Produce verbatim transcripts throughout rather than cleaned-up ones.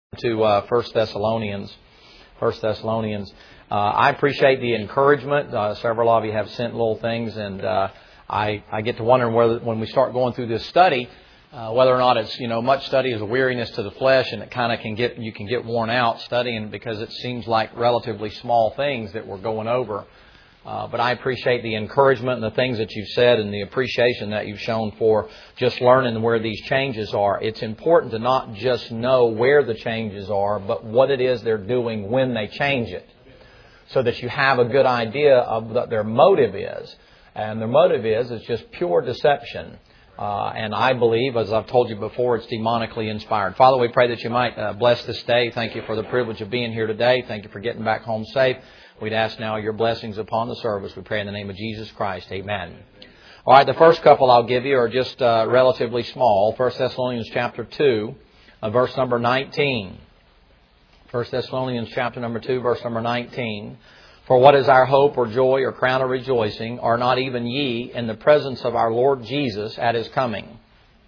to uh, First Thessalonians. First Thessalonians. Uh, I appreciate the encouragement. Uh, several of you have sent little things, and uh, I, I get to wondering whether, when we start going through this study, uh, whether or not it's, you know, much study is a weariness to the flesh, and it kind of can get you can get worn out studying because it seems like relatively small things that we're going over. Uh, but I appreciate the encouragement and the things that you've said and the appreciation that you've shown for just learning where these changes are. It's important to not just know where the changes are, but what it is they're doing when they change it, so that you have a good idea of what their motive is. And their motive is, it's just pure deception. Uh, and I believe, as I've told you before, it's demonically inspired. Father, we pray that you might uh, bless this day. Thank you for the privilege of being here today. Thank you for getting back home safe. We'd ask now your blessings upon the service. We pray in the name of Jesus Christ. Amen. All right, the first couple I'll give you are just uh, relatively small. First Thessalonians chapter two, uh, verse number nineteen. First Thessalonians chapter number two, verse number nineteen. For what is our hope or joy or crown of rejoicing? Are not even ye in the presence of our Lord Jesus at His coming?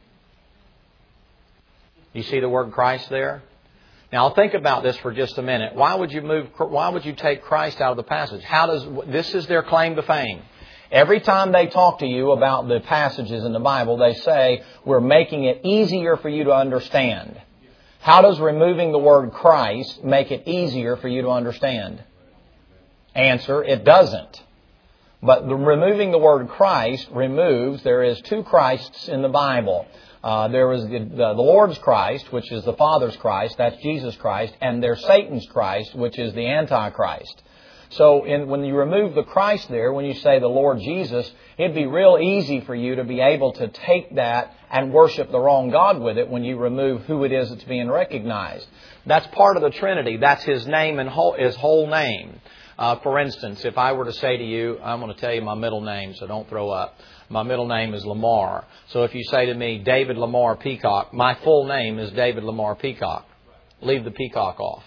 You see the word Christ there? Now think about this for just a minute. Why would you move? Why would you take Christ out of the passage? How does this is their claim to fame? Every time they talk to you about the passages in the Bible, they say we're making it easier for you to understand. How does removing the word Christ make it easier for you to understand? Answer: it doesn't. But the, removing the word Christ removes. There is two Christs in the Bible. Uh, there is the, the, the Lord's Christ, which is the Father's Christ. That's Jesus Christ. And there's Satan's Christ, which is the Antichrist. So in, when you remove the Christ there, when you say the Lord Jesus, it'd be real easy for you to be able to take that and worship the wrong God with it when you remove who it is that's being recognized. That's part of the Trinity. That's His name and whole, His whole name. Uh, for instance, if I were to say to you, I'm going to tell you my middle name, so don't throw up. My middle name is Lamar. So if you say to me, David Lamar Peacock, my full name is David Lamar Peacock. Leave the Peacock off.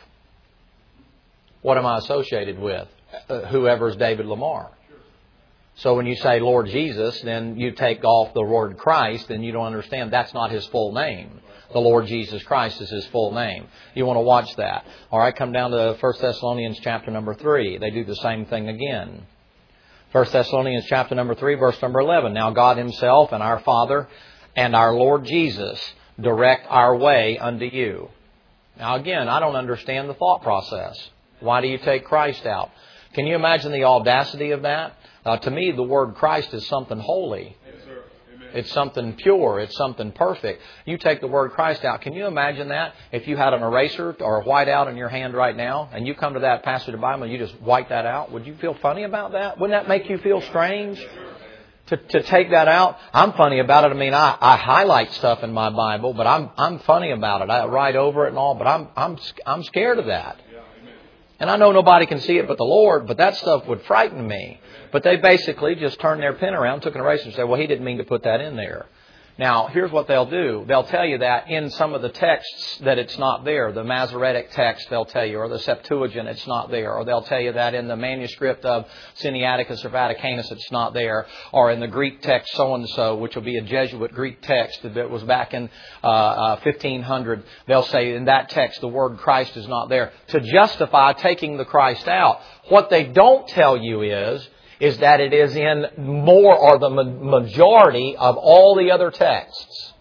What am I associated with? Uh, whoever's David Lamar. So when you say Lord Jesus, then you take off the word Christ, and you don't understand that's not His full name. The Lord Jesus Christ is His full name. You want to watch that. All right, come down to First Thessalonians chapter number three. They do the same thing again. First Thessalonians chapter number three, verse number eleven. Now God Himself and our Father and our Lord Jesus direct our way unto you. Now again, I don't understand the thought process. Why do you take Christ out? Can you imagine the audacity of that? Uh, to me, the word Christ is something holy. It's something pure. It's something perfect. You take the word Christ out. Can you imagine that? If you had an eraser or a whiteout in your hand right now, and you come to that passage of the Bible and you just white that out, would you feel funny about that? Wouldn't that make you feel strange? To, to take that out? I'm funny about it. I mean, I, I highlight stuff in my Bible, but I'm I'm funny about it. I write over it and all, but I'm I'm I'm scared of that. And I know nobody can see it but the Lord, but that stuff would frighten me. But they basically just turned their pen around, took an eraser and said, well, He didn't mean to put that in there. Now, here's what they'll do. They'll tell you that in some of the texts that it's not there. The Masoretic text, they'll tell you, or the Septuagint, it's not there. Or they'll tell you that in the manuscript of Sinaiticus or Vaticanus, it's not there. Or in the Greek text so-and-so, which will be a Jesuit Greek text that was back in uh, uh, fifteen hundred. They'll say in that text the word Christ is not there. To justify taking the Christ out. What they don't tell you is, is that it is in more or the majority of all the other texts.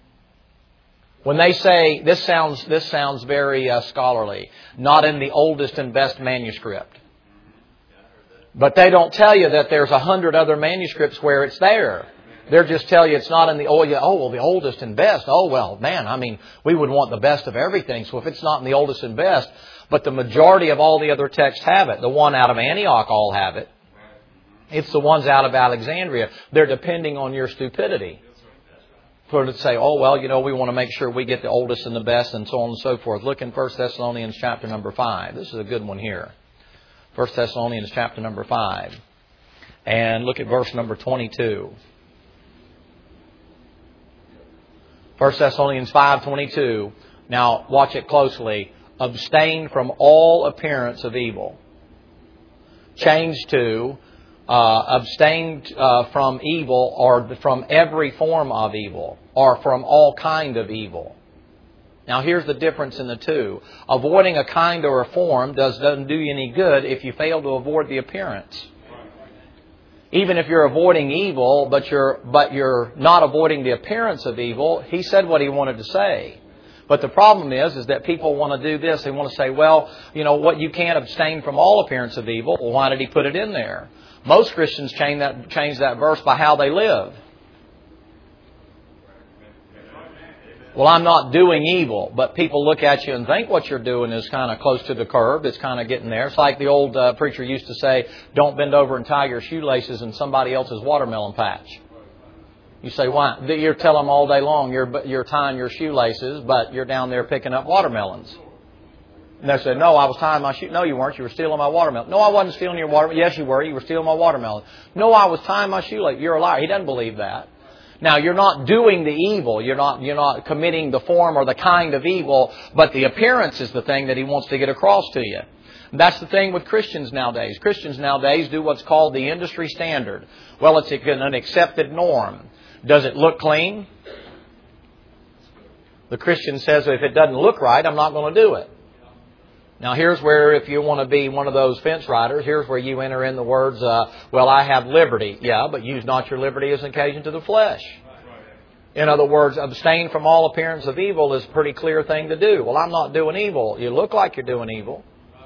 When they say, this sounds this sounds very uh, scholarly, not in the oldest and best manuscript. But they don't tell you that there's a hundred other manuscripts where it's there. They're just tell you it's not in the, oh, yeah, oh, well, the oldest and best. Oh, well, man, I mean, we would want the best of everything. So if it's not in the oldest and best, but the majority of all the other texts have it. The one out of Antioch all have it. It's the ones out of Alexandria. They're depending on your stupidity. For to say, oh, well, you know, we want to make sure we get the oldest and the best and so on and so forth. Look in First Thessalonians chapter number five. This is a good one here. First Thessalonians chapter number five. And look at verse number twenty-two. First Thessalonians five twenty-two. Now, watch it closely. Abstain from all appearance of evil. Change to... Uh, abstain uh, from evil, or from every form of evil, or from all kind of evil. Now here's the difference in the two. Avoiding a kind or a form does, doesn't do you any good if you fail to avoid the appearance. Even if you're avoiding evil, but you're, but you're not avoiding the appearance of evil, He said what He wanted to say. But the problem is, is that people want to do this. They want to say, well, you know what, you can't abstain from all appearance of evil. Well, why did He put it in there? Most Christians change that, change that verse by how they live. Well, I'm not doing evil, but people look at you and think what you're doing is kind of close to the curb. It's kind of getting there. It's like the old uh, preacher used to say, don't bend over and tie your shoelaces in somebody else's watermelon patch. You say, why? You're telling them all day long you're, you're tying your shoelaces, but you're down there picking up watermelons. And they said, no, I was tying my shoe. No, you weren't. You were stealing my watermelon. No, I wasn't stealing your watermelon. Yes, you were. You were stealing my watermelon. No, I was tying my shoelace. You're a liar. He doesn't believe that. Now, you're not doing the evil. You're not, you're not committing the form or the kind of evil, but the appearance is the thing that He wants to get across to you. And that's the thing with Christians nowadays. Christians nowadays do what's called the industry standard. Well, it's an accepted norm. Does it look clean? The Christian says, if it doesn't look right, I'm not going to do it. Now, here's where, if you want to be one of those fence riders, here's where you enter in the words, uh, well, I have liberty. Yeah, but use not your liberty as an occasion to the flesh. In other words, abstain from all appearance of evil is a pretty clear thing to do. Well, I'm not doing evil. You look like you're doing evil.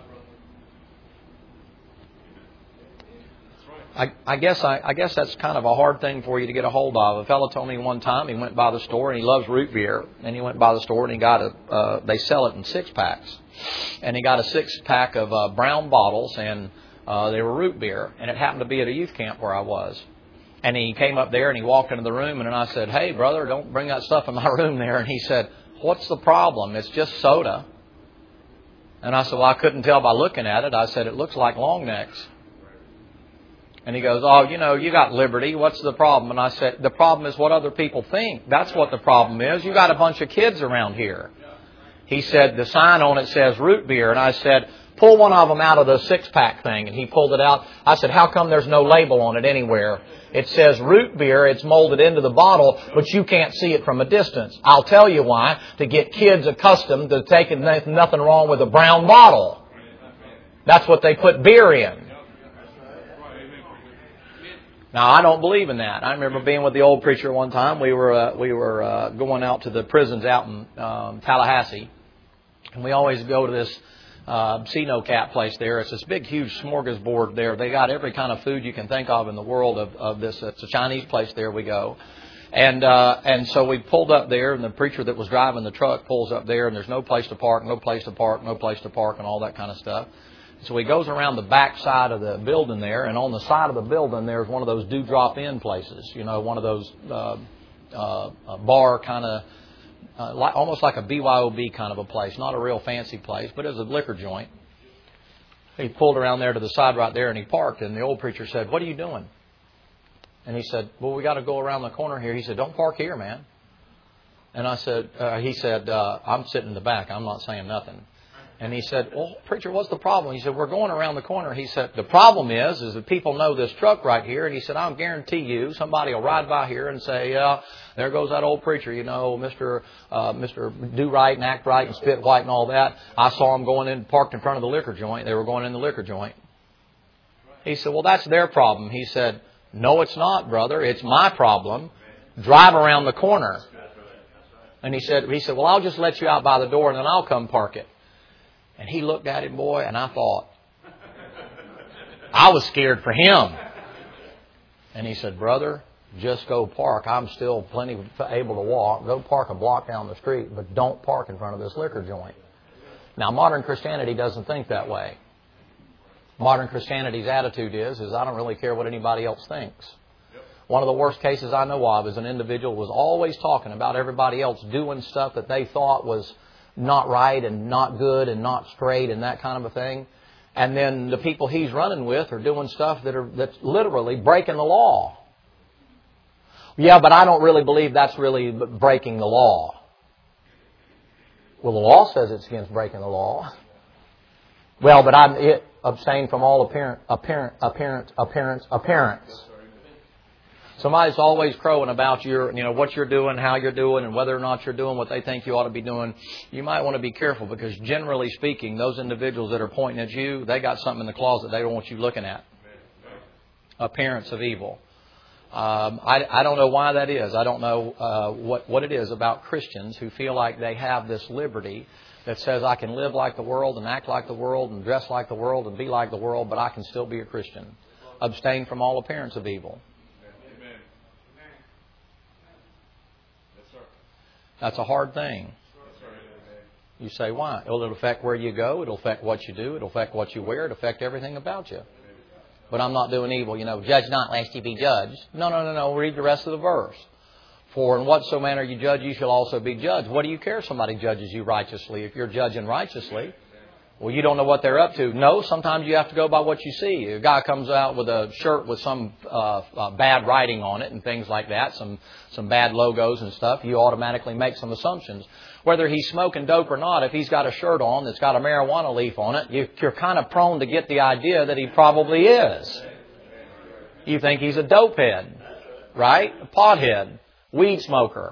I, I guess I, I guess that's kind of a hard thing for you to get a hold of. A fellow told me one time he went by the store and he loves root beer, and he went by the store and he got a. Uh, they sell it in six packs, and he got a six pack of uh, brown bottles, and uh, they were root beer, and it happened to be at a youth camp where I was. And he came up there and he walked into the room, and then I said, "Hey, brother, don't bring that stuff in my room there." And he said, "What's the problem? It's just soda." And I said, "Well, I couldn't tell by looking at it." I said, "It looks like long necks." And he goes, "Oh, you know, you got liberty. What's the problem?" And I said, "The problem is what other people think. That's what the problem is. You got a bunch of kids around here." He said, "The sign on it says root beer." And I said, "Pull one of them out of the six-pack thing." And he pulled it out. I said, "How come there's no label on it anywhere? It says root beer. It's molded into the bottle, but you can't see it from a distance." I'll tell you why. To get kids accustomed to taking nothing wrong with a brown bottle. That's what they put beer in. Now, I don't believe in that. I remember being with the old preacher one time. We were uh, we were uh, going out to the prisons out in um, Tallahassee. And we always go to this uh, C-No Cat place there. It's this big, huge smorgasbord there. They got every kind of food you can think of in the world of, of this. It's a Chinese place there we go. And uh, and so we pulled up there, and the preacher that was driving the truck pulls up there, and there's no place to park, no place to park, no place to park, and all that kind of stuff. So he goes around the back side of the building there, and on the side of the building there's one of those do-drop-in places. You know, one of those uh, uh, bar kind of, uh, like, almost like a B Y O B kind of a place. Not a real fancy place, but it was a liquor joint. He pulled around there to the side right there, and he parked. And the old preacher said, "What are you doing?" And he said, "Well, we got to go around the corner here." He said, "Don't park here, man." And I said, uh, he said, uh, "I'm sitting in the back. I'm not saying nothing." And he said, "Well, preacher, what's the problem?" He said, "We're going around the corner." He said, "The problem is, is that people know this truck right here." And he said, "I'll guarantee you somebody will ride by here and say, yeah, there goes that old preacher, you know, Mister Uh, Mister Do Right and Act Right and Spit White and all that. I saw him going in, parked in front of the liquor joint. They were going in the liquor joint." He said, "Well, that's their problem." He said, "No, it's not, brother. It's my problem. Drive around the corner." And he said, he said, "Well, I'll just let you out by the door and then I'll come park it." And he looked at him, boy, and I thought, I was scared for him. And he said, "Brother, just go park. I'm still plenty able to walk. Go park a block down the street, but don't park in front of this liquor joint." Now, modern Christianity doesn't think that way. Modern Christianity's attitude is, is I don't really care what anybody else thinks. One of the worst cases I know of is an individual who was always talking about everybody else doing stuff that they thought was not right and not good and not straight and that kind of a thing. And then the people he's running with are doing stuff that are that's literally breaking the law. Yeah, but I don't really believe that's really breaking the law. Well, the law says it's against breaking the law. Well, but I'm it, abstain from all apparent, apparent, apparent, appearance, appearance. Somebody's always crowing about your, you know, what you're doing, how you're doing, and whether or not you're doing what they think you ought to be doing. You might want to be careful because generally speaking, those individuals that are pointing at you, they got something in the closet they don't want you looking at. Appearance of evil. Um, I, I don't know why that is. I don't know uh, what, what it is about Christians who feel like they have this liberty that says I can live like the world and act like the world and dress like the world and be like the world, but I can still be a Christian. Abstain from all appearance of evil. That's a hard thing. You say, why? Well, it'll affect where you go. It'll affect what you do. It'll affect what you wear. It'll affect everything about you. But I'm not doing evil. You know, judge not lest ye be judged. No, no, no, no. Read the rest of the verse. For in whatso manner you judge, you shall also be judged. What do you care if somebody judges you righteously if you're judging righteously? Well, you don't know what they're up to. No, sometimes you have to go by what you see. A guy comes out with a shirt with some uh, uh, bad writing on it and things like that, some some bad logos and stuff. You automatically make some assumptions. Whether he's smoking dope or not, if he's got a shirt on that's got a marijuana leaf on it, you, you're kind of prone to get the idea that he probably is. You think he's a dope head, right? A pothead, weed smoker.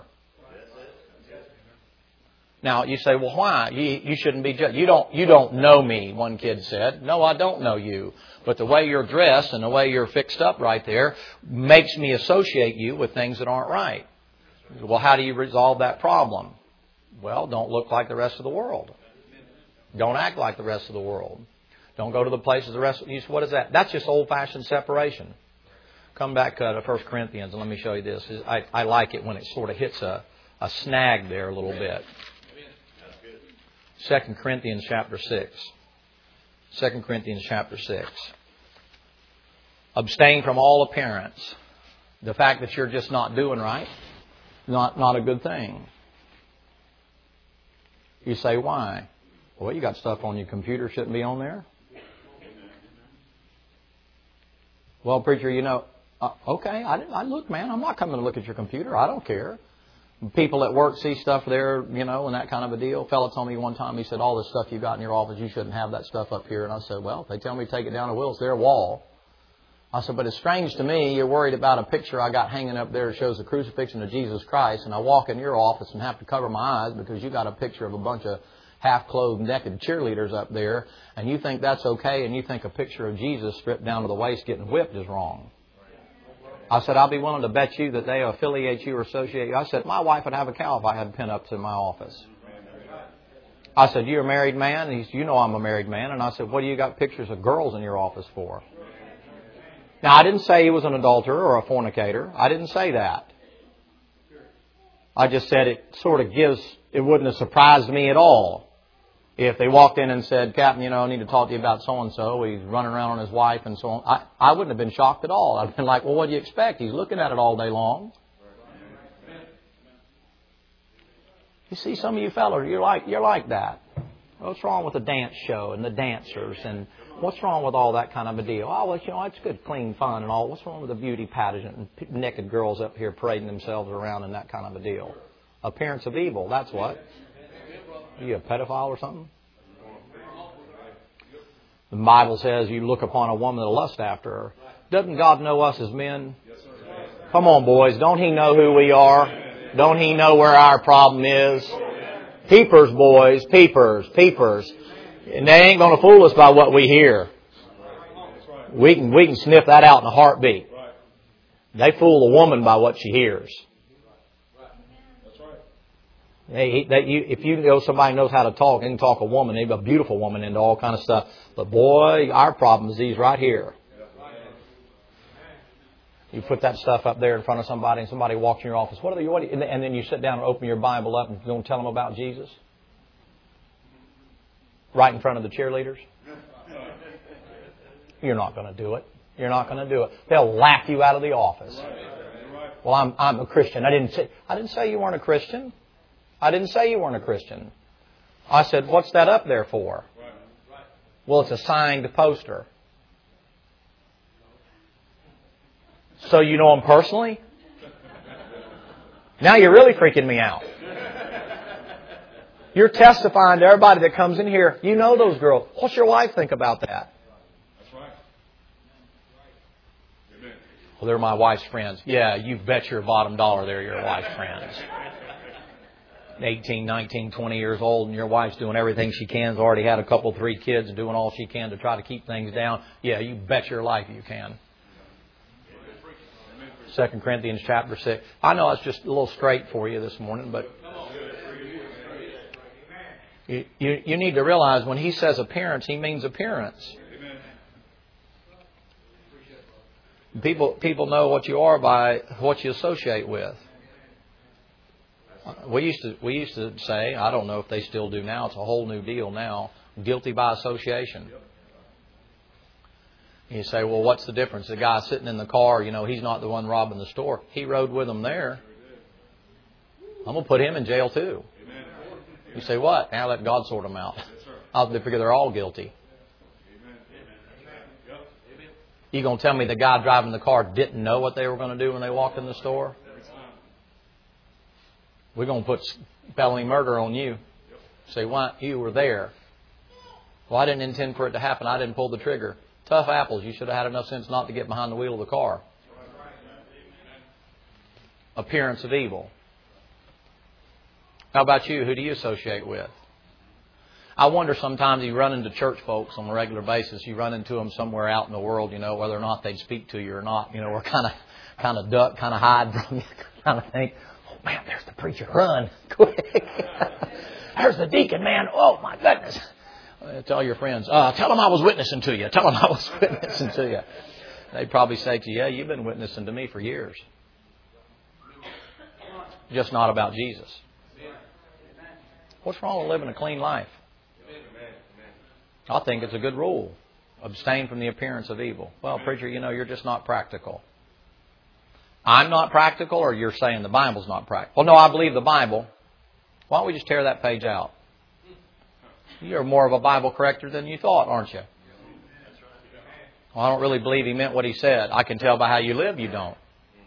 Now, you say, well, why? You, you shouldn't be judged. You don't, you don't know me, one kid said. No, I don't know you. But the way you're dressed and the way you're fixed up right there makes me associate you with things that aren't right. Well, how do you resolve that problem? Well, don't look like the rest of the world. Don't act like the rest of the world. Don't go to the places the rest of you. What is that? That's just old-fashioned separation. Come back uh, to First Corinthians and let me show you this. I, I like it when it sort of hits a, a snag there a little bit. Second Corinthians chapter six. Second Corinthians chapter six. Abstain from all appearance. The fact that you're just not doing right, not not a good thing. You say, why? Well, you got stuff on your computer shouldn't be on there. Well, preacher, you know, uh, okay, I, I look, man, I'm not coming to look at your computer. I don't care. People at work see stuff there, you know, and that kind of a deal. A fellow told me one time, he said, all the stuff you got in your office, you shouldn't have that stuff up here. And I said, well, if they tell me to take it down, I will. It's their wall. I said, but it's strange to me, you're worried about a picture I got hanging up there that shows the crucifixion of Jesus Christ, and I walk in your office and have to cover my eyes because you got a picture of a bunch of half-clothed, naked cheerleaders up there, and you think that's okay, and you think a picture of Jesus stripped down to the waist getting whipped is wrong. I said, I'll be willing to bet you that they affiliate you or associate you. I said, my wife would have a cow if I had pin-ups in my office. I said, you're a married man? And he said, you know I'm a married man. And I said, what do you got pictures of girls in your office for? Now, I didn't say he was an adulterer or a fornicator. I didn't say that. I just said it sort of gives, it wouldn't have surprised me at all if they walked in and said, Captain, you know, I need to talk to you about so-and-so. He's running around on his wife and so on. I, I wouldn't have been shocked at all. I'd been like, well, what do you expect? He's looking at it all day long. You see, some of you fellows, you're like, you're like that. What's wrong with the dance show and the dancers? And what's wrong with all that kind of a deal? Oh, well, you know, it's good, clean fun and all. What's wrong with the beauty pageant and naked girls up here parading themselves around and that kind of a deal? Appearance of evil, that's what. Are you a pedophile or something? The Bible says you look upon a woman to lust after her. Doesn't God know us as men? Come on, boys. Don't He know who we are? Don't He know where our problem is? Peepers, boys. Peepers. Peepers. And they ain't going to fool us by what we hear. We can, we can sniff that out in a heartbeat. They fool a woman by what she hears. Hey, that you, if you know somebody knows how to talk, they can talk a woman, maybe a beautiful woman, into all kind of stuff. But boy, our problem is these right here. You put that stuff up there in front of somebody, and somebody walks in your office. What are they? What are you, and then you sit down and open your Bible up and don't tell them about Jesus, right in front of the cheerleaders. You're not going to do it. You're not going to do it. They'll laugh you out of the office. Well, I'm I'm a Christian. I didn't say I didn't say you weren't a Christian. I didn't say you weren't a Christian. I said, what's that up there for? Well, it's a signed poster. So you know him personally? Now you're really freaking me out. You're testifying to everybody that comes in here. You know those girls. What's your wife think about that? Well, they're my wife's friends. Yeah, you bet your bottom dollar they're your wife's friends. eighteen, nineteen, twenty years old, and your wife's doing everything she can, has already had a couple, three kids, doing all she can to try to keep things down. Yeah, you bet your life you can. Second Corinthians chapter six. I know it's just a little straight for you this morning, but you, you, you need to realize when he says appearance, he means appearance. People, people know what you are by what you associate with. We used to we used to say, I don't know if they still do now, it's a whole new deal now, guilty by association. You say, well, what's the difference? The guy sitting in the car, you know, he's not the one robbing the store. He rode with them there. I'm going to put him in jail too. You say, what? Now let God sort them out. I'll figure they're all guilty. You going to tell me the guy driving the car didn't know what they were going to do when they walked in the store? We're going to put felony murder on you. Say, why? You were there. Well, I didn't intend for it to happen. I didn't pull the trigger. Tough apples. You should have had enough sense not to get behind the wheel of the car. Appearance of evil. How about you? Who do you associate with? I wonder sometimes you run into church folks on a regular basis. You run into them somewhere out in the world, you know, whether or not they'd speak to you or not. You know, or kind of kind of duck, kind of hide from you, kind of think, oh, man, there's the preacher. Run quick. There's the deacon, man. Oh, my goodness. Tell your friends, uh, tell them I was witnessing to you. Tell them I was witnessing to you. They'd probably say to you, yeah, you've been witnessing to me for years. Just not about Jesus. What's wrong with living a clean life? I think it's a good rule. Abstain from the appearance of evil. Well, preacher, you know, you're just not practical. I'm not practical, or you're saying the Bible's not practical? Well, no, I believe the Bible. Why don't we just tear that page out? You're more of a Bible corrector than you thought, aren't you? Well, I don't really believe he meant what he said. I can tell by how you live you don't.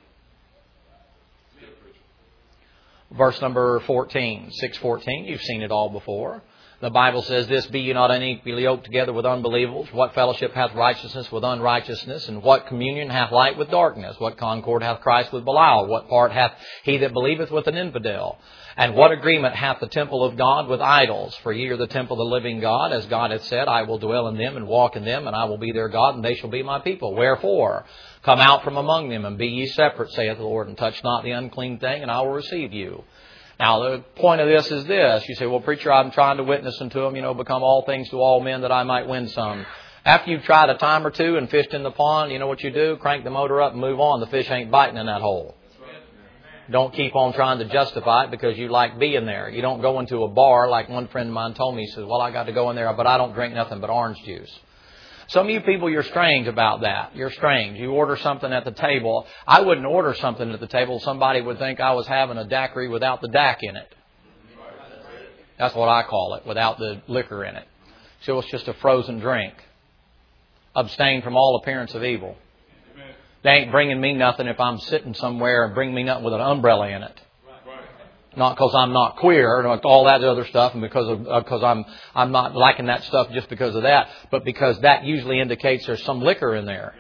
Verse number fourteen, six fourteen, you've seen it all before. The Bible says this, be ye not unequally yoked together with unbelievers. What fellowship hath righteousness with unrighteousness? And what communion hath light with darkness? What concord hath Christ with Belial? What part hath he that believeth with an infidel? And what agreement hath the temple of God with idols? For ye are the temple of the living God, as God hath said, I will dwell in them and walk in them, and I will be their God, and they shall be my people. Wherefore, come out from among them, and be ye separate, saith the Lord, and touch not the unclean thing, and I will receive you. Now, the point of this is this. You say, well, preacher, I'm trying to witness unto them, you know, become all things to all men that I might win some. After you've tried a time or two and fished in the pond, you know what you do? Crank the motor up and move on. The fish ain't biting in that hole. Don't keep on trying to justify it because you like being there. You don't go into a bar like one friend of mine told me. He says, well, I got to go in there, but I don't drink nothing but orange juice. Some of you people, you're strange about that. You're strange. You order something at the table. I wouldn't order something at the table. Somebody would think I was having a daiquiri without the D A C in it. That's what I call it, without the liquor in it. So it's just a frozen drink. Abstain from all appearance of evil. They ain't bringing me nothing if I'm sitting somewhere and bring me nothing with an umbrella in it. Not because I'm not queer and all that other stuff, and because of because I'm I'm not liking that stuff just because of that, but because that usually indicates there's some liquor in there.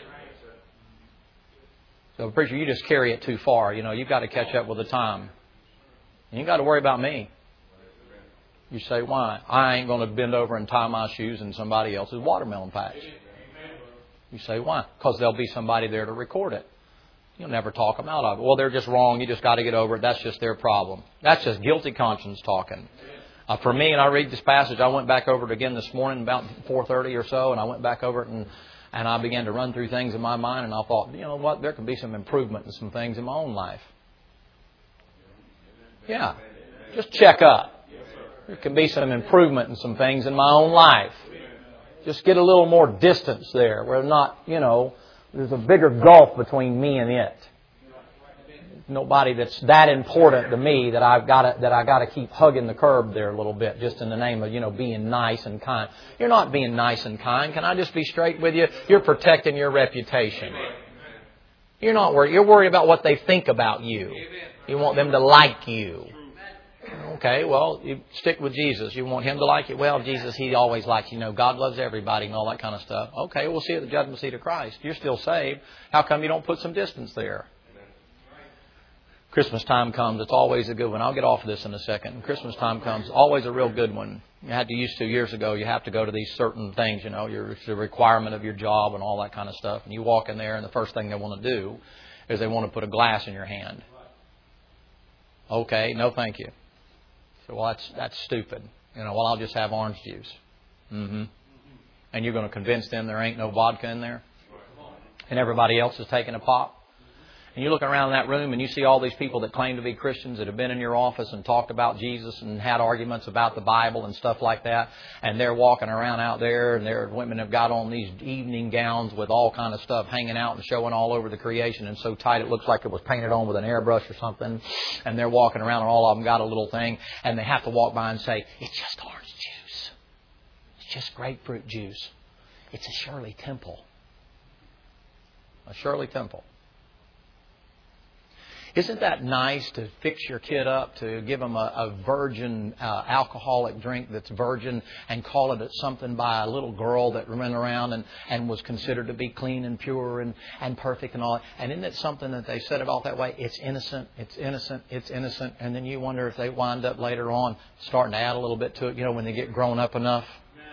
So, preacher, you just carry it too far. You know, you've got to catch up with the time. You ain't got to worry about me. You say, why? I ain't going to bend over and tie my shoes in somebody else's watermelon patch. You say, why? Because there'll be somebody there to record it. You'll never talk them out of it. Well, they're just wrong. You just got to get over it. That's just their problem. That's just guilty conscience talking. Uh, for me, and I read this passage, I went back over it again this morning about four thirty or so, and I went back over it and, and I began to run through things in my mind, and I thought, you know what, there can be some improvement in some things in my own life. Yeah. Just check up. There can be some improvement in some things in my own life. Just get a little more distance there where not, you know, there's a bigger gulf between me and it. Nobody that's that important to me that I've got to, that I got to keep hugging the curb there a little bit, just in the name of, you know, being nice and kind. You're not being nice and kind. Can I just be straight with you? You're protecting your reputation. You're not worried. You're worried about what they think about you. You want them to like you. Okay, well, you stick with Jesus. You want Him to like you? Well, Jesus, He always likes you. You know, God loves everybody and all that kind of stuff. Okay, we'll see you at the judgment seat of Christ. You're still saved. How come you don't put some distance there? Christmas time comes. It's always a good one. I'll get off of this in a second. Christmas time comes. Always a real good one. You had to used to years ago. You have to go to these certain things, you know, your the requirement of your job and all that kind of stuff. And you walk in there, and the first thing they want to do is they want to put a glass in your hand. Okay, no, thank you. So, well, that's that's stupid. You know, well, I'll just have orange juice. Mm-hmm. And you're going to convince them there ain't no vodka in there, and everybody else is taking a pop. And you look around that room and you see all these people that claim to be Christians that have been in your office and talked about Jesus and had arguments about the Bible and stuff like that. And they're walking around out there, and their women have got on these evening gowns with all kind of stuff hanging out and showing all over the creation, and so tight it looks like it was painted on with an airbrush or something. And they're walking around and all of them got a little thing, and they have to walk by and say, it's just orange juice. It's just grapefruit juice. It's a Shirley Temple. A Shirley Temple. Isn't that nice to fix your kid up, to give them a, a virgin uh, alcoholic drink that's virgin and call it something by a little girl that ran around and, and was considered to be clean and pure and, and perfect and all that? And isn't it something that they said about that way? It's innocent, it's innocent, it's innocent. And then you wonder if they wind up later on starting to add a little bit to it, you know, when they get grown up enough.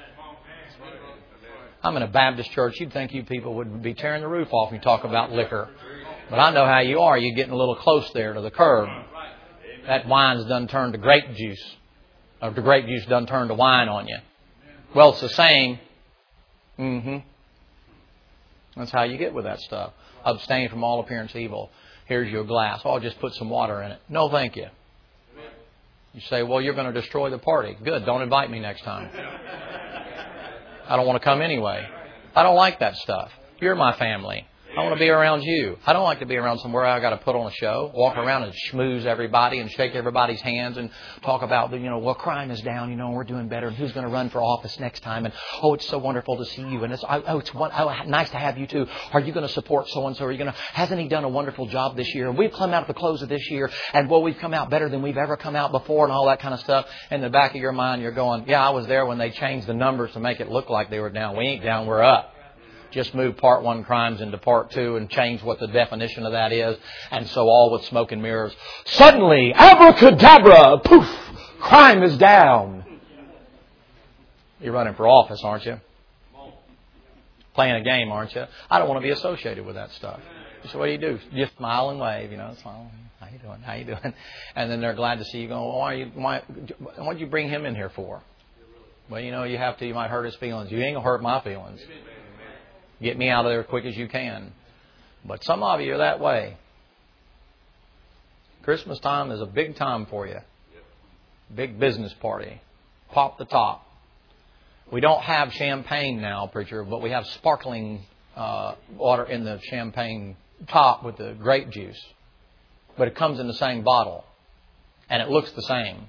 I'm in a Baptist church. You'd think you people would be tearing the roof off when you talk about liquor. But I know how you are. You're getting a little close there to the curb. That wine's done turned to grape juice. Or the grape juice done turned to wine on you. Well, it's the same. Mm-hmm. That's how you get with that stuff. Abstain from all appearance of evil. Here's your glass. Oh, I'll just put some water in it. No, thank you. You say, well, you're going to destroy the party. Good. Don't invite me next time. I don't want to come anyway. I don't like that stuff. You're my family. I want to be around you. I don't like to be around somewhere I got to put on a show, walk around and schmooze everybody and shake everybody's hands and talk about, you know, well, crime is down, you know, we're doing better, and who's going to run for office next time, and oh, it's so wonderful to see you, and it's oh, it's one, oh, nice to have you too. Are you going to support so and so? Are you going to? Hasn't he done a wonderful job this year? And we've come out at the close of this year, and well, we've come out better than we've ever come out before, and all that kind of stuff. In the back of your mind, you're going, yeah, I was there when they changed the numbers to make it look like they were down. We ain't down, we're up. Just move part one crimes into part two and change what the definition of that is. And so all with smoke and mirrors. Suddenly, abracadabra, poof, crime is down. You're running for office, aren't you? Playing a game, aren't you? I don't want to be associated with that stuff. So what do you do? Just smile and wave, you know, smile. How you doing? How you doing? And then they're glad to see you going, well, why, are you, why, why did you bring him in here for? Well, you know, you have to, you might hurt his feelings. You ain't going to hurt my feelings. Get me out of there as quick as you can. But some of you are that way. Christmas time is a big time for you. Big business party. Pop the top. We don't have champagne now, preacher, but we have sparkling uh, water in the champagne top with the grape juice. But it comes in the same bottle. And it looks the same.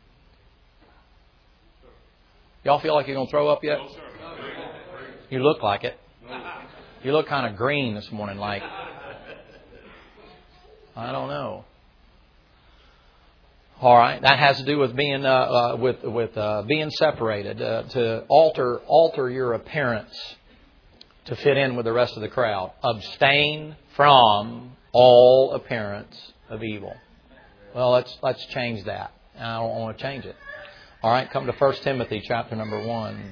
Y'all feel like you're going to throw up yet? You look like it. You look kind of green this morning, like, I don't know. All right, that has to do with being uh, uh, with with uh, being separated, uh, to alter alter your appearance to fit in with the rest of the crowd. Abstain from all appearance of evil. Well, let's let's change that. I don't want to change it. All right, come to First Timothy chapter number one.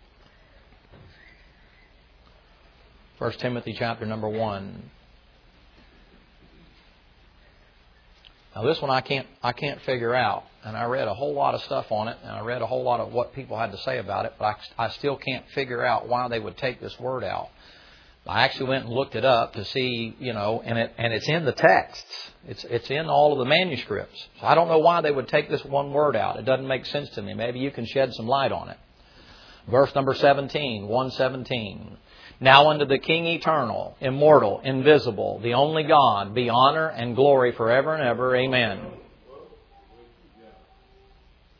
First Timothy chapter number one. Now this one I can't I can't figure out, and I read a whole lot of stuff on it, and I read a whole lot of what people had to say about it, but I, I still can't figure out why they would take this word out. I actually went and looked it up to see, you know, and it and it's in the texts. It's it's in all of the manuscripts. So I don't know why they would take this one word out. It doesn't make sense to me. Maybe you can shed some light on it. Verse number seventeen, one seventeen. Now unto the King eternal, immortal, invisible, the only God, be honor and glory forever and ever. Amen.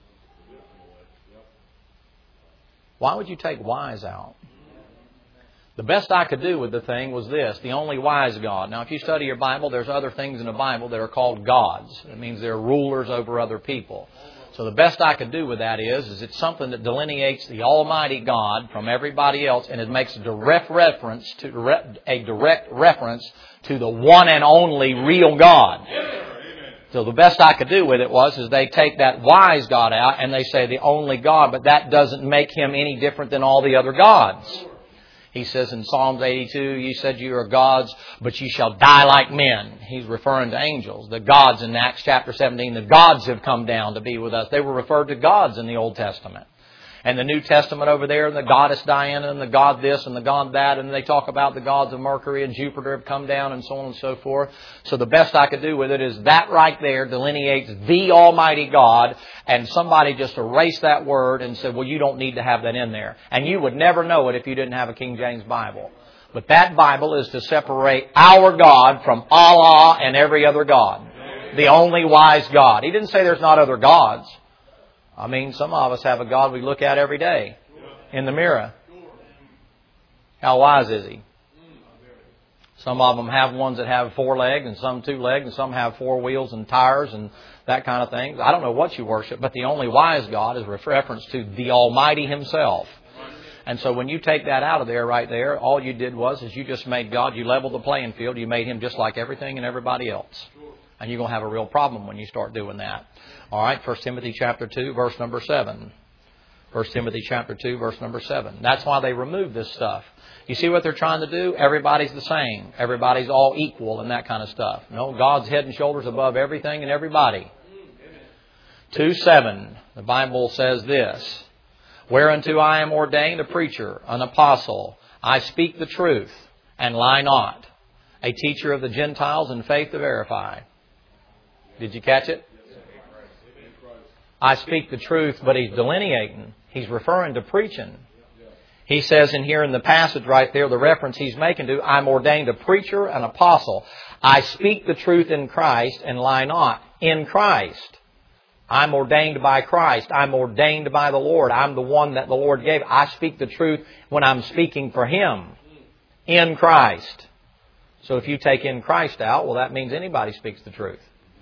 Why would you take wise out? The best I could do with the thing was this, the only wise God. Now, if you study your Bible, there's other things in the Bible that are called gods. It means they're rulers over other people. So the best I could do with that is, is it's something that delineates the Almighty God from everybody else, and it makes a direct reference to a direct reference to the one and only real God. So the best I could do with it was, is they take that wise God out and they say the only God, but that doesn't make Him any different than all the other gods. He says in Psalms eighty-two, you said you are gods, but you shall die like men. He's referring to angels. The gods in Acts chapter seventeen, the gods have come down to be with us. They were referred to gods in the Old Testament. And the New Testament over there, the goddess Diana and the god this and the god that, and they talk about the gods of Mercury and Jupiter have come down and so on and so forth. So the best I could do with it is that right there delineates the Almighty God, and somebody just erased that word and said, well, you don't need to have that in there. And you would never know it if you didn't have a King James Bible. But that Bible is to separate our God from Allah and every other God. The only wise God. He didn't say there's not other gods. I mean, some of us have a God we look at every day in the mirror. How wise is He? Some of them have ones that have four legs and some two legs and some have four wheels and tires and that kind of thing. I don't know what you worship, but the only wise God is reference to the Almighty Himself. And so when you take that out of there right there, all you did was is you just made God, you leveled the playing field, you made Him just like everything and everybody else. And you're going to have a real problem when you start doing that. All right, First Timothy chapter two, verse number seven. First Timothy chapter two, verse number seven. That's why they removed this stuff. You see what they're trying to do? Everybody's the same. Everybody's all equal and that kind of stuff. No, God's head and shoulders above everything and everybody. two seven, the Bible says this. Whereunto I am ordained a preacher, an apostle. I speak the truth and lie not. A teacher of the Gentiles in faith to verify. Did you catch it? I speak the truth, but he's delineating. He's referring to preaching. He says in here in the passage right there, the reference he's making to, I'm ordained a preacher, an apostle. I speak the truth in Christ and lie not. In Christ. I'm ordained by Christ. I'm ordained by the Lord. I'm the one that the Lord gave. I speak the truth when I'm speaking for Him. In Christ. So if you take in Christ out, well, that means anybody speaks the truth.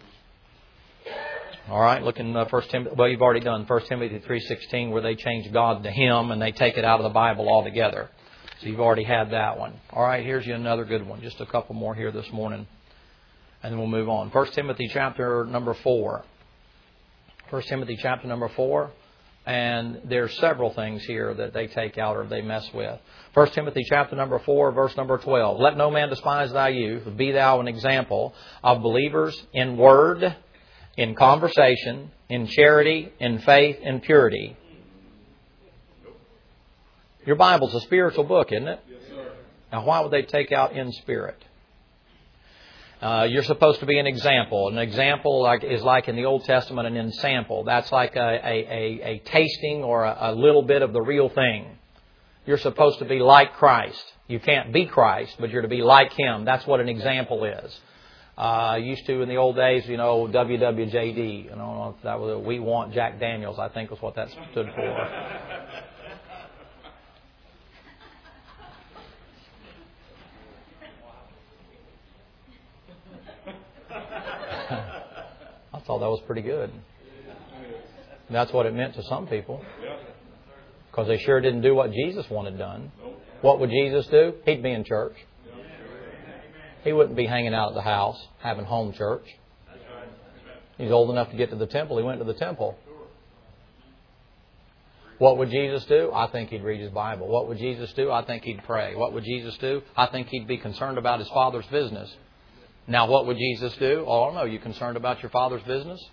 All right, look in uh, First Timothy. Well, you've already done First Timothy three sixteen, where they change God to Him and they take it out of the Bible altogether. So you've already had that one. All right, here's you another good one. Just a couple more here this morning, and then we'll move on. First Timothy chapter number four. First Timothy chapter number four, and there's several things here that they take out or they mess with. First Timothy chapter number four, verse number twelve. Let no man despise thy youth, but be thou an example of believers in word, in conversation, in charity, in faith, in purity. Your Bible's a spiritual book, isn't it? Yes, sir. Now, why would they take out in spirit? Uh, you're supposed to be an example. An example like, is like in the Old Testament an ensample. That's like a, a, a, a tasting or a, a little bit of the real thing. You're supposed to be like Christ. You can't be Christ, but you're to be like Him. That's what an example is. Uh, used to in the old days, you know, W W J D. I don't know if that was a We Want Jack Daniels, I think was what that stood for. I thought that was pretty good. That's what it meant to some people. Because they sure didn't do what Jesus wanted done. What would Jesus do? He'd be in church. He wouldn't be hanging out at the house, having home church. He's old enough to get to the temple. He went to the temple. What would Jesus do? I think He'd read His Bible. What would Jesus do? I think He'd pray. What would Jesus do? I think He'd be concerned about His Father's business. Now, what would Jesus do? Oh, I don't know. You concerned about your Father's business?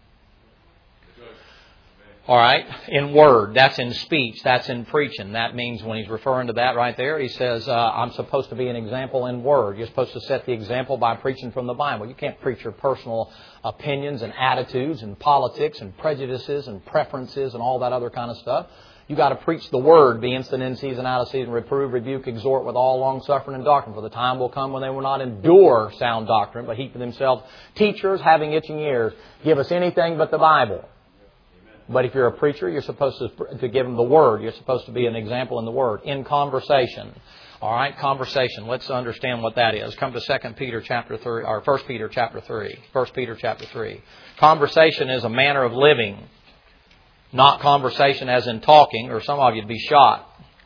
All right. In word. That's in speech. That's in preaching. That means when He's referring to that right there, He says, uh, I'm supposed to be an example in word. You're supposed to set the example by preaching from the Bible. You can't preach your personal opinions and attitudes and politics and prejudices and preferences and all that other kind of stuff. You got to preach the Word, be instant in season, out of season, reprove, rebuke, exhort with all long suffering and doctrine. For the time will come when they will not endure sound doctrine, but heap to themselves teachers having itching ears. Give us anything but the Bible. But if you're a preacher, you're supposed to, to give them the Word. You're supposed to be an example in the Word. In conversation. All right, conversation. Let's understand what that is. Come to Second Peter chapter three, or First Peter chapter three. First Peter chapter three. Conversation is a manner of living, not conversation as in talking, or some of you'd be shot.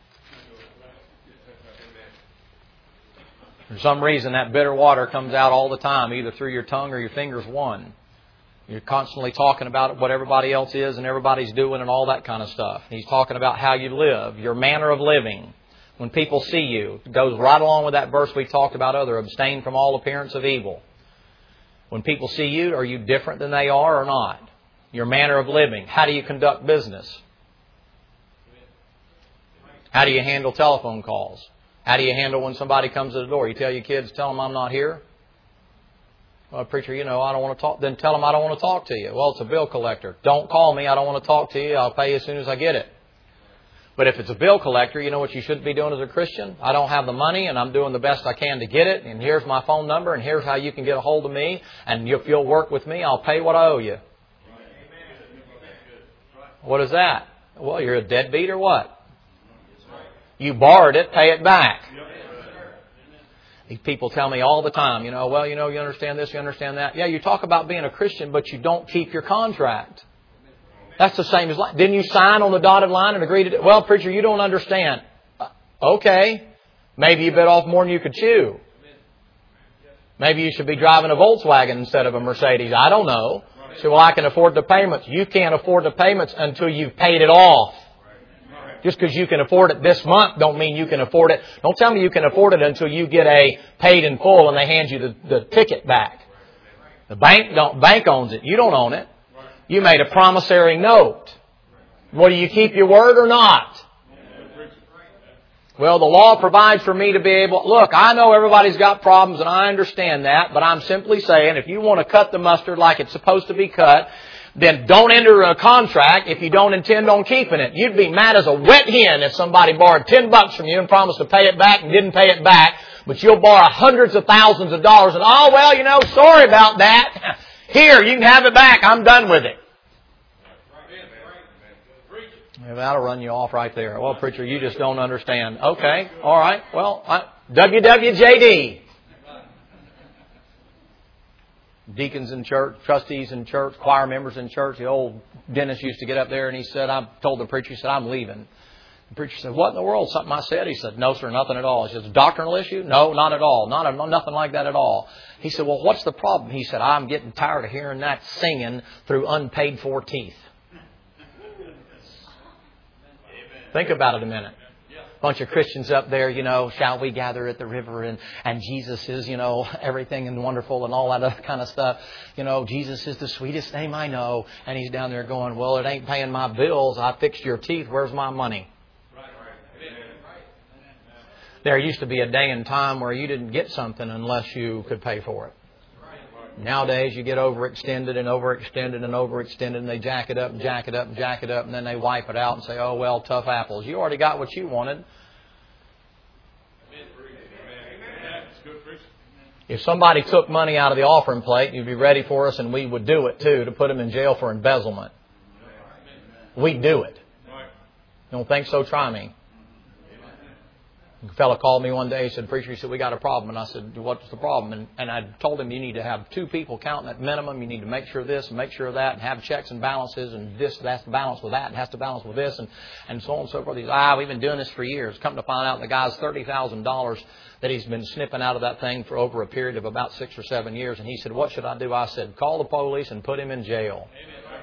For some reason, that bitter water comes out all the time, either through your tongue or your fingers one. You're constantly talking about what everybody else is and everybody's doing and all that kind of stuff. He's talking about how you live, your manner of living. When people see you, it goes right along with that verse we talked about other, abstain from all appearance of evil. When people see you, are you different than they are or not? Your manner of living. How do you conduct business? How do you handle telephone calls? How do you handle when somebody comes to the door? You tell your kids, tell them I'm not here? Well, preacher, you know, I don't want to talk. Then tell them I don't want to talk to you. Well, it's a bill collector. Don't call me. I don't want to talk to you. I'll pay you as soon as I get it. But if it's a bill collector, you know what you should be doing as a Christian? I don't have the money and I'm doing the best I can to get it. And here's my phone number and here's how you can get a hold of me. And if you'll work with me, I'll pay what I owe you. What is that? Well, you're a deadbeat or what? You borrowed it, pay it back. These people tell me all the time, you know, well, you know, you understand this, you understand that. Yeah, you talk about being a Christian, but you don't keep your contract. That's the same as, didn't you sign on the dotted line and agree to do? Well, preacher, you don't understand. Okay. Maybe you bit off more than you could chew. Maybe you should be driving a Volkswagen instead of a Mercedes. I don't know. So, well, I can afford the payments. You can't afford the payments until you've paid it off. Just because you can afford it this month don't mean you can afford it. Don't tell me you can afford it until you get a paid in full and they hand you the, the ticket back. The bank don't bank owns it. You don't own it. You made a promissory note. Well, do you keep your word or not? Well, the law provides for me to be able... Look, I know everybody's got problems and I understand that, but I'm simply saying if you want to cut the mustard like it's supposed to be cut, then don't enter a contract if you don't intend on keeping it. You'd be mad as a wet hen if somebody borrowed ten bucks from you and promised to pay it back and didn't pay it back, but you'll borrow hundreds of thousands of dollars and, oh, well, you know, sorry about that. Here, you can have it back. I'm done with it. That'll run you off right there. Well, preacher, you just don't understand. Okay, all right. Well, I, W W J D. Deacons in church, trustees in church, choir members in church. The old Dennis used to get up there and he said, I told the preacher, he said, I'm leaving. The preacher said, what in the world? Something I said? He said, no, sir, nothing at all. He said, a doctrinal issue? No, not at all. Not a, nothing like that at all. He said, well, what's the problem? He said, I'm getting tired of hearing that singing through unpaid for teeth. Think about it a minute. Bunch of Christians up there, you know, shall we gather at the river and, and Jesus is, you know, everything and wonderful and all that other kind of stuff. You know, Jesus is the sweetest name I know. And he's down there going, well, it ain't paying my bills. I fixed your teeth. Where's my money? There used to be a day and time where you didn't get something unless you could pay for it. Nowadays, you get overextended and overextended and overextended, and they jack it up and jack it up and jack it up, and then they wipe it out and say, oh, well, tough apples. You already got what you wanted. If somebody took money out of the offering plate, you'd be ready for us, and we would do it, too, to put them in jail for embezzlement. We'd do it. You don't think so? Try me. A fellow called me one day. He said, preacher, he said, we got a problem. And I said, what's the problem? And, and I told him you need to have two people counting at minimum. You need to make sure this and make sure that and have checks and balances. And this has to balance with that and has to balance with this and, and so on and so forth. He said, ah, we've been doing this for years. Come to find out the guy's thirty thousand dollars that he's been snipping out of that thing for over a period of about six or seven years. And he said, what should I do? I said, call the police and put him in jail. Amen.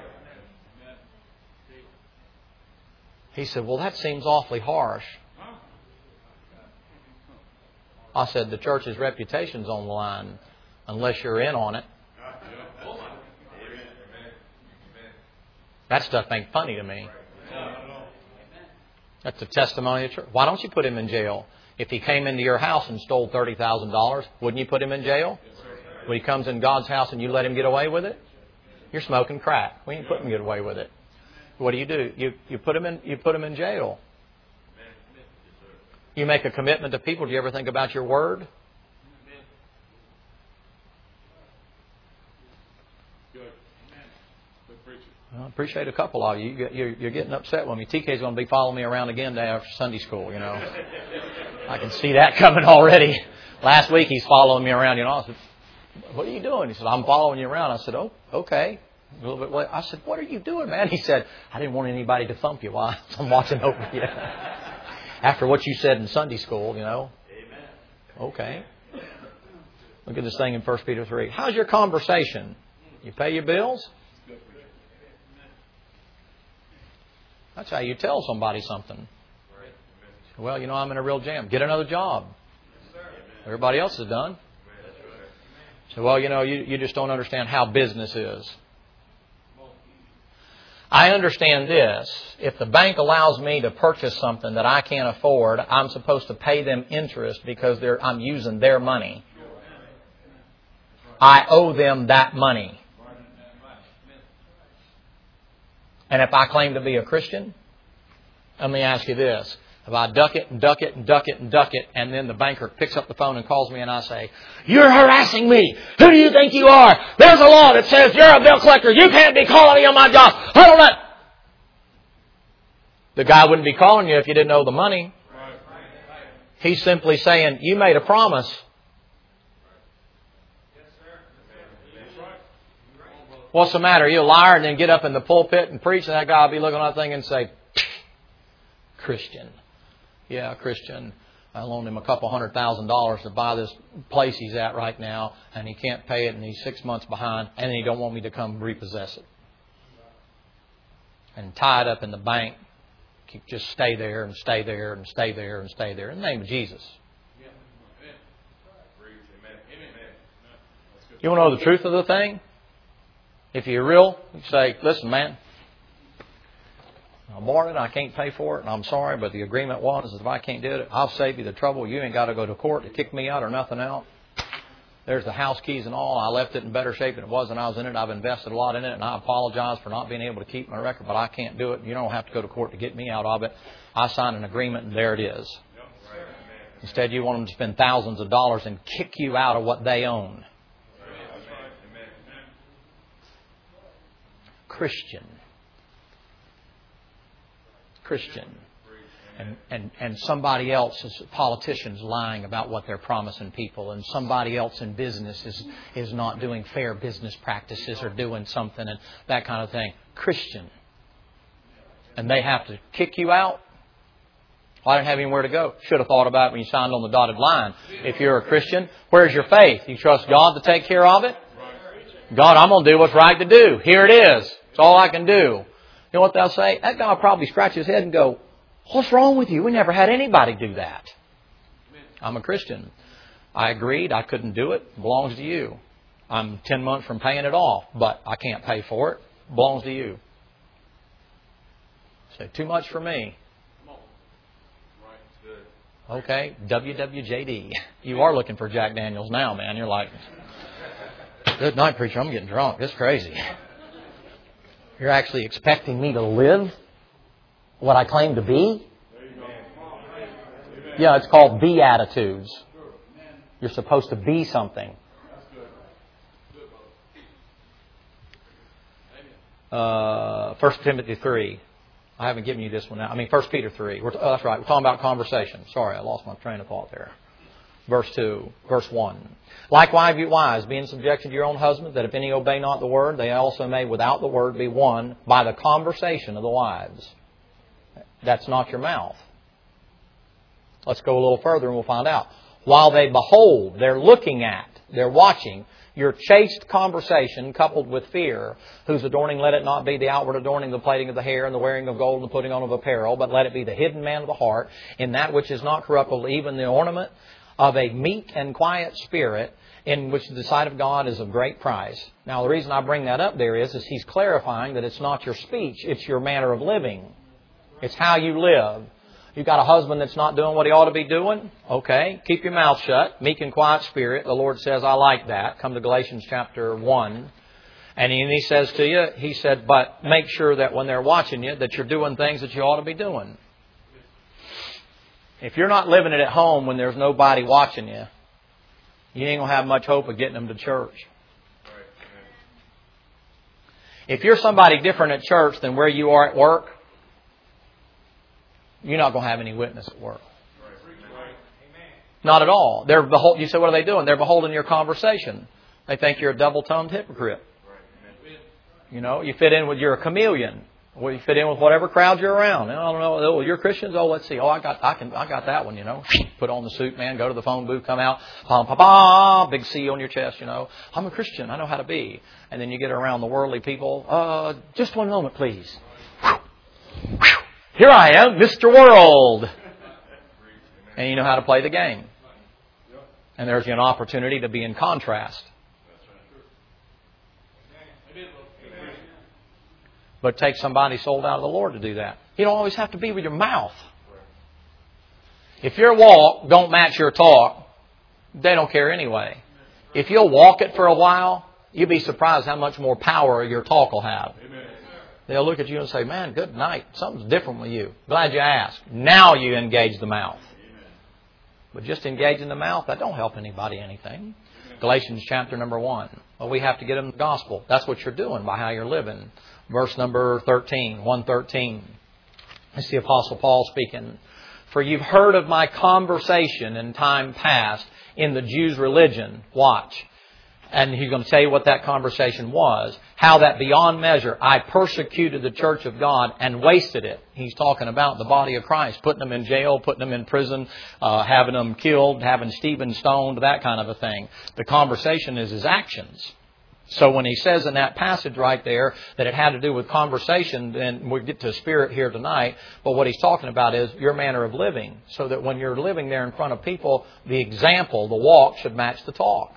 He said, well, that seems awfully harsh. I said, the church's reputation's on the line unless you're in on it. That stuff ain't funny to me. That's the testimony of the church. Why don't you put him in jail? If he came into your house and stole thirty thousand dollars, wouldn't you put him in jail? When he comes in God's house and you let him get away with it? You're smoking crack. We ain't put him get away with it. What do you do? You, you put him in, you put him in jail. You make a commitment to people. Do you ever think about your word? Well, I appreciate a couple of you. You're getting upset with me. T K's going to be following me around again after Sunday school, you know. I can see that coming already. Last week he's following me around. You know, I said, "What are you doing?" He said, "I'm following you around." I said, "Oh, okay." A little bit later, I said, "What are you doing, man?" He said, "I didn't want anybody to thump you while I'm watching over you." After what you said in Sunday school, you know. Okay. Look at this thing in First Peter three. How's your conversation? You pay your bills? That's how you tell somebody something. Well, you know, I'm in a real jam. Get another job. Everybody else is done. So, well, you know, you, you just don't understand how business is. I understand this. If the bank allows me to purchase something that I can't afford, I'm supposed to pay them interest because they're, I'm using their money. I owe them that money. And if I claim to be a Christian, let me ask you this. If I duck it and duck it and duck it and duck it, and then the banker picks up the phone and calls me and I say, "You're harassing me. Who do you think you are? There's a law that says you're a bill collector. You can't be calling me on my job. I don't know." The guy wouldn't be calling you if you didn't owe the money. He's simply saying, "You made a promise." What's the matter? You a liar, and then get up in the pulpit and preach, and that guy will be looking at that thing and say, "Christian. Yeah, Christian. I loaned him a couple hundred thousand dollars to buy this place he's at right now, and he can't pay it, and he's six months behind, and then he don't want me to come repossess it. And tie it up in the bank. Just stay there and stay there and stay there and stay there in the name of Jesus." You want to know the truth of the thing? If you're real, you say, "Listen, man, I bought it, I can't pay for it, and I'm sorry, but the agreement was if I can't do it, I'll save you the trouble. You ain't got to go to court to kick me out or nothing out. There's the house keys and all. I left it in better shape than it was when I was in it. I've invested a lot in it, and I apologize for not being able to keep my record, but I can't do it. You don't have to go to court to get me out of it. I signed an agreement, and there it is." Instead, you want them to spend thousands of dollars and kick you out of what they own. Christian. Christian. And, and, and somebody else is politicians lying about what they're promising people, and somebody else in business is, is not doing fair business practices or doing something and that kind of thing. Christian. And they have to kick you out? Well, I didn't have anywhere to go. Should have thought about it when you signed on the dotted line. If you're a Christian, where's your faith? You trust God to take care of it? God, I'm going to do what's right to do. Here it is. It's all I can do. You know what they'll say? That guy will probably scratch his head and go, "What's wrong with you? We never had anybody do that." I'm a Christian. I agreed. I couldn't do it. It belongs to you. I'm ten months from paying it off, but I can't pay for it. It belongs to you. Say, "Too much for me." Okay, W W J D. You are looking for Jack Daniels now, man. You're like, "Good night, preacher. I'm getting drunk. It's crazy." You're actually expecting me to live what I claim to be? Yeah, it's called Beatitudes. You're supposed to be something. Uh, First Timothy three. I haven't given you this one now. I mean, First Peter three. We're, oh, that's right. We're talking about conversation. Sorry, I lost my train of thought there. Verse two, verse one. "Likewise, you wives, be in subjection to your own husband, that if any obey not the word, they also may without the word be won by the conversation of the wives." That's not your mouth. Let's go a little further and we'll find out. "While they behold," they're looking at, they're watching, "your chaste conversation coupled with fear, whose adorning let it not be the outward adorning, the plaiting of the hair, and the wearing of gold, and the putting on of apparel, but let it be the hidden man of the heart, in that which is not corruptible, even the ornament of a meek and quiet spirit, in which the sight of God is of great price." Now, the reason I bring that up there is, is he's clarifying that it's not your speech, it's your manner of living. It's how you live. You've got a husband that's not doing what he ought to be doing? Okay, keep your mouth shut. Meek and quiet spirit. The Lord says, I like that. Come to Galatians chapter one. And he, and he says to you, he said, but make sure that when they're watching you, that you're doing things that you ought to be doing. If you're not living it at home when there's nobody watching you, you ain't going to have much hope of getting them to church. If you're somebody different at church than where you are at work, you're not going to have any witness at work. Not at all. They're behold, you say, what are they doing? They're beholding your conversation. They think you're a double-tongued hypocrite. You know, you fit in with, you're a chameleon. Well, you fit in with whatever crowd you're around. I don't know. Oh, you're Christians. Oh, let's see. Oh, I got, I can, I got that one. You know, put on the suit, man. Go to the phone booth. Come out. Pom, pa, pa, big C on your chest. You know, I'm a Christian. I know how to be. And then you get around the worldly people. Uh, just one moment, please. Here I am, Mister World. And you know how to play the game. And there's an opportunity to be in contrast. But it takes somebody sold out of the Lord to do that. You don't always have to be with your mouth. If your walk don't match your talk, they don't care anyway. If you'll walk it for a while, you'll be surprised how much more power your talk will have. They'll look at you and say, man, good night. Something's different with you. Glad you asked. Now you engage the mouth. But just engaging the mouth, that don't help anybody anything. Galatians chapter number one. Well, we have to get them the gospel. That's what you're doing by how you're living. Verse number thirteen, one thirteen. It's the Apostle Paul speaking. For you've heard of my conversation in time past in the Jews' religion. Watch. And he's going to tell you what that conversation was. How that beyond measure I persecuted the church of God and wasted it. He's talking about the body of Christ. Putting them in jail, putting them in prison, uh, having them killed, having Stephen stoned, that kind of a thing. The conversation is his actions. So when he says in that passage right there that it had to do with conversation, then we'll get to spirit here tonight. But what he's talking about is your manner of living. So that when you're living there in front of people, the example, the walk should match the talk.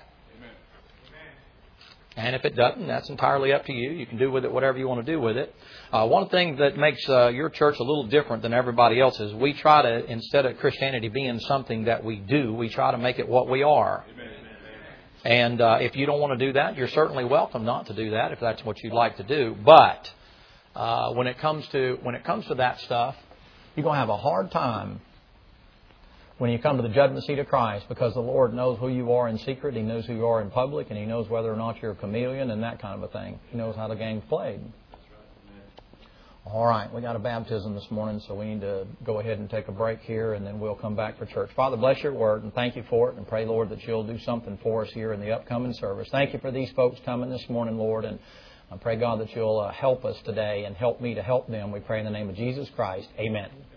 And if it doesn't, that's entirely up to you. You can do with it whatever you want to do with it. Uh, one thing that makes uh, your church a little different than everybody else's, we try to, instead of Christianity being something that we do, we try to make it what we are. Amen. And uh, if you don't want to do that, you're certainly welcome not to do that if that's what you'd like to do. But uh, when it comes to when it comes to that stuff, you're going to have a hard time when you come to the judgment seat of Christ, because the Lord knows who you are in secret, He knows who you are in public, and He knows whether or not you're a chameleon and that kind of a thing. He knows how the game's played. All right, we got a baptism this morning, so we need to go ahead and take a break here, and then we'll come back for church. Father, bless your word, and thank you for it, and pray, Lord, that you'll do something for us here in the upcoming service. Thank you for these folks coming this morning, Lord, and I pray, God, that you'll uh, help us today and help me to help them. We pray in the name of Jesus Christ. Amen.